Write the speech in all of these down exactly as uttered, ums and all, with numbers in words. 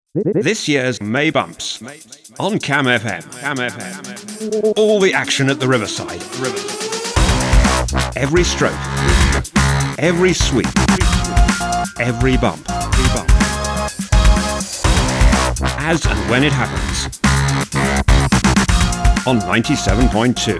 This year's May Bumps on Cam F M. Cam F M. All the action at the Riverside. Every stroke, every sweep, every bump, as and when it happens. On ninety-seven point two.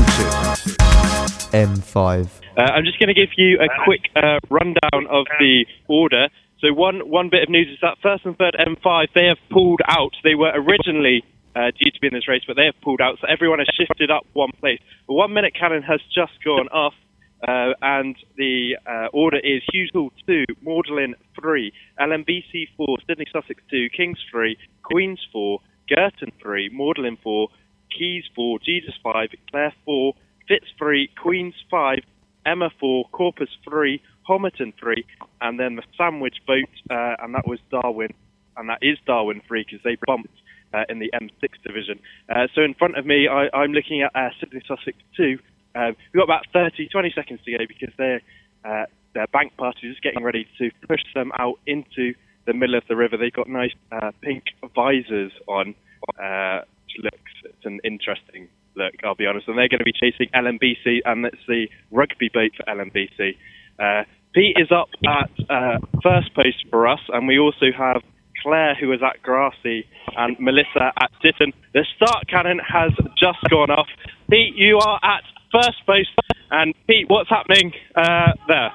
M five. Uh, I'm just going to give you a quick uh, rundown of the order. So one one bit of news is that first and third M five, they have pulled out. They were originally uh, due to be in this race, but they have pulled out. So everyone has shifted up one place. The one minute cannon has just gone off, uh, and the uh, order is Hughes Hall two, Magdalen three, L M B C four, Sydney Sussex two, Kings three, Queens four, Girton three, Magdalen four, Keys four, Jesus five, Clare four, Fitz three, Queens five, Emma four, Corpus three, Homerton three, and then the sandwich boat, uh, and that was Darwin, and that is Darwin three because they bumped uh, in the M six division. Uh, so in front of me, I, I'm looking at uh, Sydney Sussex two. Um, we've got about thirty, twenty seconds to go because they're, uh, their bank party is just getting ready to push them out into the middle of the river. They've got nice uh, pink visors on, uh, which looks, it's an interesting look, I'll be honest. And they're going to be chasing L M B C, and that's the rugby boat for L M B C. Uh, Pete is up at uh, first post for us, and we also have Claire, who is at Grassy, and Melissa at Ditton. The start cannon has just gone off. Pete, you are at first post, and Pete, what's happening uh, there?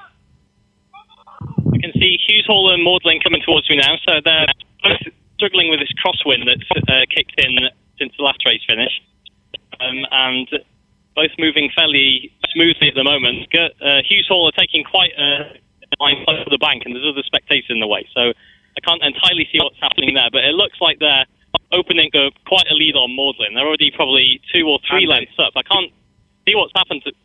You can see Hughes Hall and Magdalen coming towards me now, so they're both struggling with this crosswind that's uh, kicked in since the last race finished, um, and both moving fairly smoothly at the moment. Uh, Hughes Hall are taking quite a line close to the bank, and there's other spectators in the way, so I can't entirely see what's happening there, but it looks like they're opening uh, quite a lead on Magdalen. They're already probably two or three lengths up. I can't see what's happened to...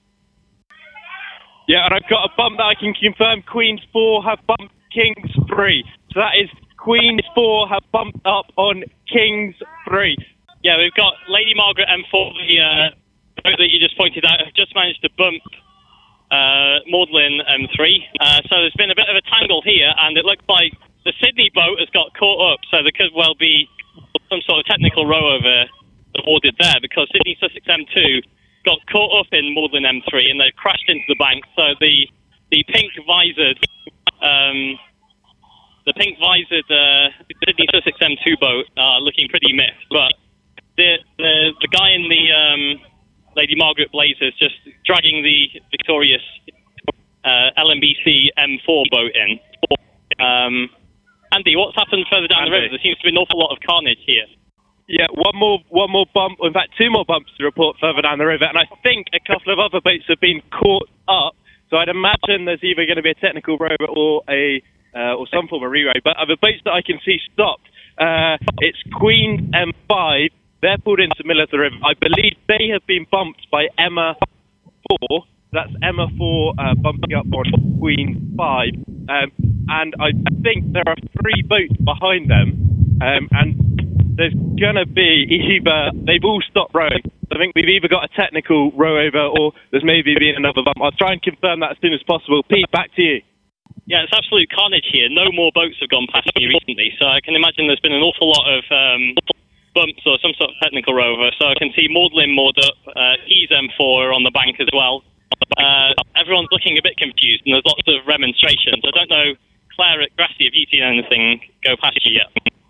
Yeah, and I've got a bump that I can confirm. Queens four have bumped Kings three. So that is Queens four have bumped up on Kings three. Yeah, we've got Lady Margaret M four, the uh, boat that you just pointed out, have just managed to bump uh, Magdalen M three. Uh, so there's been a bit of a tangle here, and it looks like the Sydney boat has got caught up, so there could well be some sort of technical row-over awarded there, because Sydney Sussex M two got caught up in Magdalen M three, and they crashed into the bank. So the the pink visored, um, the pink visored uh, Sydney Sussex M two boat are looking pretty miffed, but the the, the guy in the um, Lady Margaret Blazers just dragging the victorious uh, L M B C M four boat in. Um, Andy, what's happened further down Andy. the river? There seems to be an awful lot of carnage here. Yeah, one more one more bump, in fact two more bumps to report further down the river, and I think a couple of other boats have been caught up, so I'd imagine there's either going to be a technical row or a uh, or some form of re-row, but the boats that I can see stopped, uh, it's Queen M five, they're pulled into the middle of the river. I believe they have been bumped by Emma four, that's Emma four uh, bumping up on Queen five, um, and I think there are three boats behind them, um, and there's going to be either, they've all stopped rowing. I think we've either got a technical row over or there's maybe been another bump. I'll try and confirm that as soon as possible. Pete, back to you. Yeah, it's absolute carnage here. No more boats have gone past me recently, so I can imagine there's been an awful lot of um, bumps or some sort of technical row over. So I can see Magdalen moored up, uh, Keys M four on the bank as well. Uh, everyone's looking a bit confused and there's lots of remonstrations. I don't know, Claire at Grassy, have you seen anything go past you yet?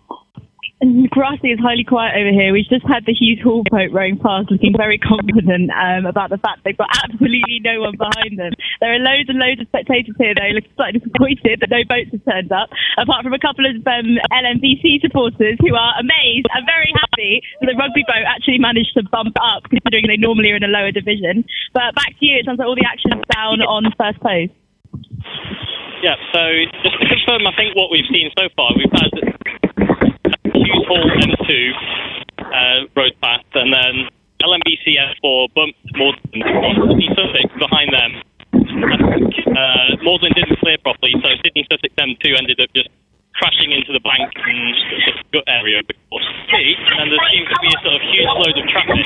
Grassy is highly quiet over here. We've just had the Hughes Hall boat rowing past, looking very confident um, about the fact they've got absolutely no one behind them. There are loads and loads of spectators here, though, looking slightly disappointed that no boats have turned up, apart from a couple of um, L M B C supporters who are amazed and very happy that the rugby boat actually managed to bump up, considering they normally are in a lower division. But back to you, it sounds like all the action's down on first post. Yeah, so just to confirm, I think what we've seen so far, we've had Hughes Hall M two uh, rode past, and then L M B C M four bumped Magdalen. Sydney Sussex behind them. Uh, Magdalen didn't clear properly, so Sydney Sussex M two ended up just crashing into the bank and the gut area before speed, and there seems to be a sort of huge load of traffic.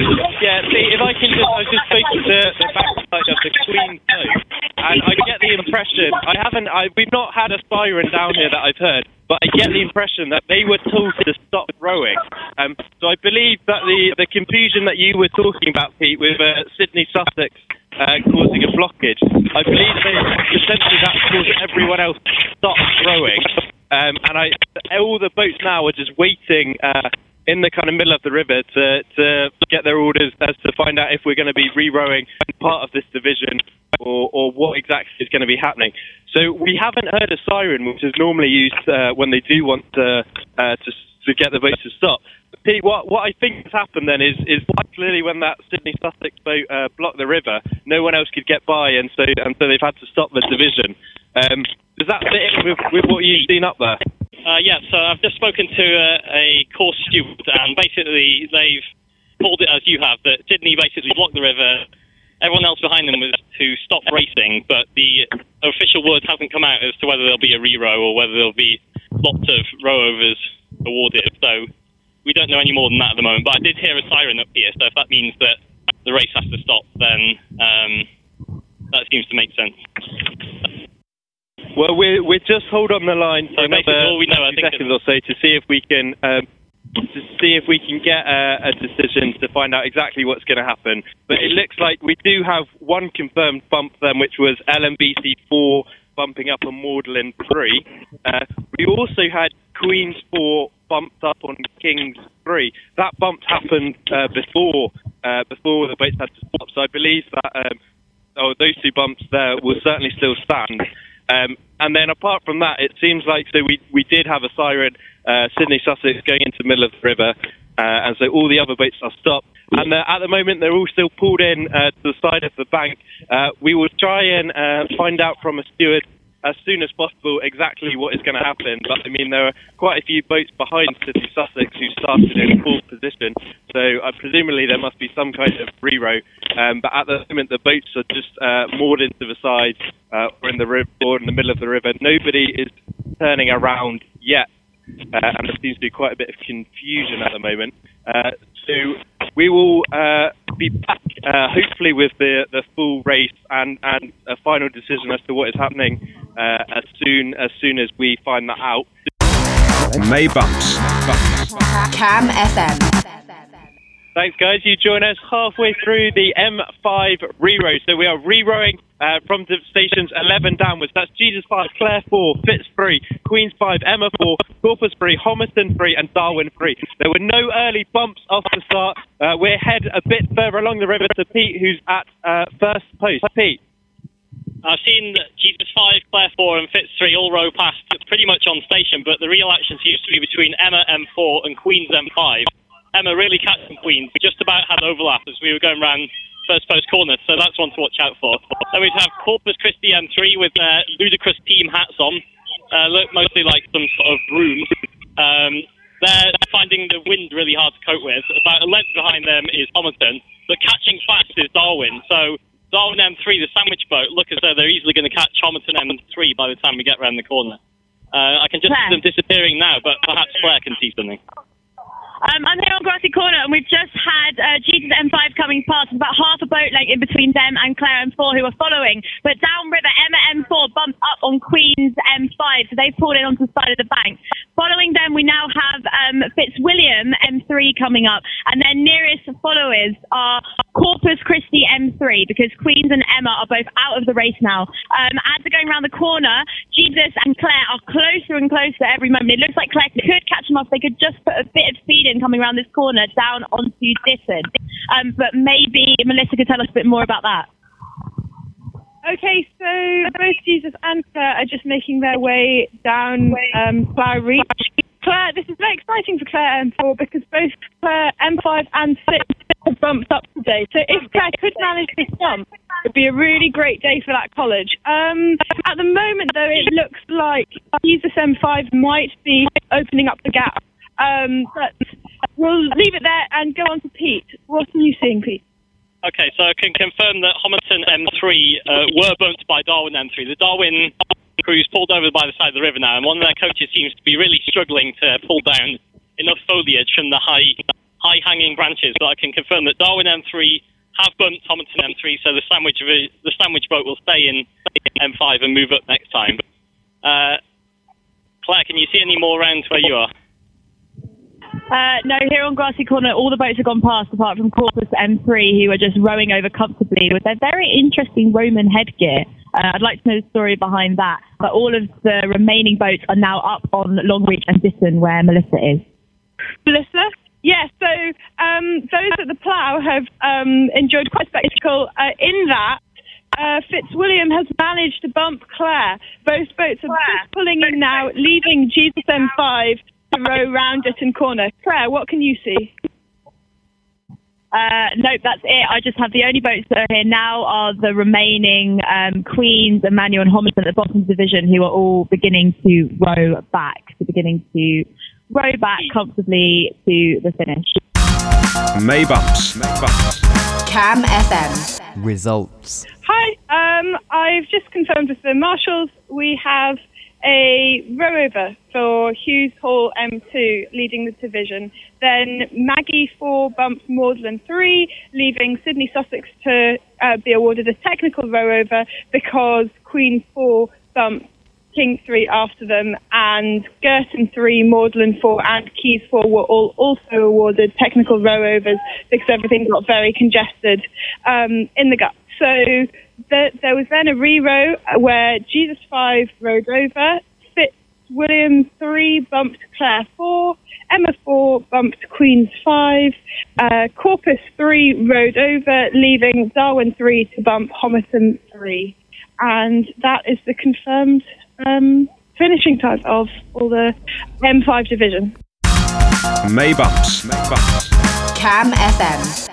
Yeah, see, if I can just, I was just speaking to the backside of the Queen boat, and I get the impression, I haven't, I, we've not had a siren down here that I've heard, but I get the impression that they were told to stop rowing. Um, so I believe that the, the confusion that you were talking about, Pete, with uh, Sydney Sussex uh, causing a blockage, I believe they essentially that caused everyone else to stop rowing. Um, and I, all the boats now are just waiting uh, in the kind of middle of the river to, to get their orders as to find out if we're going to be re-rowing part of this division or, or what exactly is going to be happening. So we haven't heard a siren, which is normally used uh, when they do want to, uh, to to get the boats to stop. Pete, what, what I think has happened then is, is clearly when that Sydney Sussex boat uh, blocked the river, no one else could get by, and so and so they've had to stop the division. Um, does that fit in with, with what you've seen up there? Uh, yeah, so I've just spoken to a, a course steward, and basically they've called it as you have, that Sydney basically blocked the river. Everyone else behind them was to stop racing, but the official word hasn't come out as to whether there'll be a re-row or whether there'll be lots of row-overs awarded. So we don't know any more than that at the moment, but I did hear a siren up here, so if that means that the race has to stop, then um, that seems to make sense. Well, we're, we're just hold on the line for so another all we know, I think seconds or so to see if we can um, to see if we can get a, a decision to find out exactly what's going to happen. But it looks like we do have one confirmed bump then, which was L M B C four bumping up on Magdalen three. Uh, we also had Queen's four bumped up on King's three. That bump happened uh, before uh, before the boats had to stop. So I believe that um, oh, those two bumps there will certainly still stand. Um, and then apart from that, it seems like so we, we did have a siren, uh, Sydney Sussex going into the middle of the river, uh, and so all the other boats are stopped. And uh, at the moment, they're all still pulled in uh, to the side of the bank. Uh, we will try and uh, find out from a steward as soon as possible exactly what is going to happen. But I mean, there are quite a few boats behind Sydney Sussex who started in full position, so uh, presumably there must be some kind of re-row. Um, but at the moment, the boats are just uh, moored into the side uh, or in the river or in the middle of the river. Nobody is turning around yet, uh, and there seems to be quite a bit of confusion at the moment. Uh, so we will uh, be back, uh, hopefully, with the, the full race and, and a final decision as to what is happening uh, as soon as soon as we find that out. May Bumps. Cam F M. Thanks, guys. You join us halfway through the M five re-row. So we are re-rowing uh, from the stations eleven downwards. That's Jesus five, Clare four, Fitz three, Queen's five, Emma four, Corpus three, Homerton three, and Darwin three. There were no early bumps off the start. Uh, we're head a bit further along the river to Pete, who's at uh, first post. Pete. I've seen Jesus five, Clare four, and Fitz three all row past pretty much on station, but the real action seems to be between Emma M four and Queen's M five. Emma really catching Queens. We just about had overlap as we were going round first post corner, so that's one to watch out for. Then we'd have Corpus Christi M three with their ludicrous team hats on. Uh, look mostly like some sort of broom. Um, they're finding the wind really hard to cope with. About a length behind them is Homerton, but catching fast is Darwin. So Darwin M three, the sandwich boat, look as though they're easily going to catch Homerton M three by the time we get round the corner. Uh, I can just see them disappearing now, but perhaps Claire can see something. Um, I'm here on Grassy Corner, and we've just had uh, Jesus M five coming past. There's about half a boat length in between them and Clare M four, who are following. But downriver, Emma M four bumped up on Queen's M five, so they've pulled in onto the side of the bank. Following them, we now have um, Fitzwilliam M three coming up, and their nearest followers are Corpus Christi M three, because Queen's and Emma are both out of the race now. Um, as they're going around the corner, Jesus and Claire are closer and closer every moment. It looks like Claire could catch them off. They could just put a bit of speed in coming around this corner down onto Ditton. Um, but maybe Melissa could tell us a bit more about that. Okay, so both Jesus and Claire are just making their way down um, Clare Reach. Claire, this is very exciting for Claire M four because both Claire M five and six have bumped up today. So if Claire could manage this bump, it would be a really great day for that college. Um, at the moment, though, it looks like Jesus M five might be opening up the gap. Um, but we'll leave it there and go on to Pete. What are you seeing, Pete? Okay, so I can confirm that Homerton M three uh, were bumped by Darwin M three. The Darwin crew's pulled over by the side of the river now, and one of their coaches seems to be really struggling to pull down enough foliage from the high, high-hanging branches. But I can confirm that Darwin M three have bumped Homerton M three, so the sandwich the sandwich boat will stay in M five and move up next time. Uh, Claire, can you see any more rounds where you are? Uh, no, here on Grassy Corner, all the boats have gone past, apart from Corpus M three, who are just rowing over comfortably with their very interesting Roman headgear. Uh, I'd like to know the story behind that. But all of the remaining boats are now up on Longreach and Ditton, where Melissa is. Melissa? Yes, so um, those at the Plough have um, enjoyed quite a spectacle uh, in that uh, Fitzwilliam has managed to bump Clare. Both boats are just pulling in now, leaving Jesus M five to row round Ditton Corner. Claire, what can you see? Uh, nope, that's it. I just have the only boats that are here now are the remaining um, Queens, Emmanuel and Homerton at the bottom division, who are all beginning to row back, so beginning to row back comfortably to the finish. May bumps. May bumps. Cam F M. Results. Hi, um, I've just confirmed with the marshals we have a row over for Hughes Hall M two leading the division. Then Maggie four bumps Magdalen three, leaving Sydney Sussex to uh, be awarded a technical row over because Queen four bumped King three after them, and Girton three, Magdalen four and Keys four were all also awarded technical row overs because everything got very congested um, in the gut. So the, there was then a re-row where Jesus five rowed over, Fitzwilliam three bumped Clare four, Emma four bumped Queens five, uh, Corpus three rowed over, leaving Darwin three to bump Homerton three. And that is the confirmed um, finishing time of all the M five division. May bumps. May bumps. Cam F M.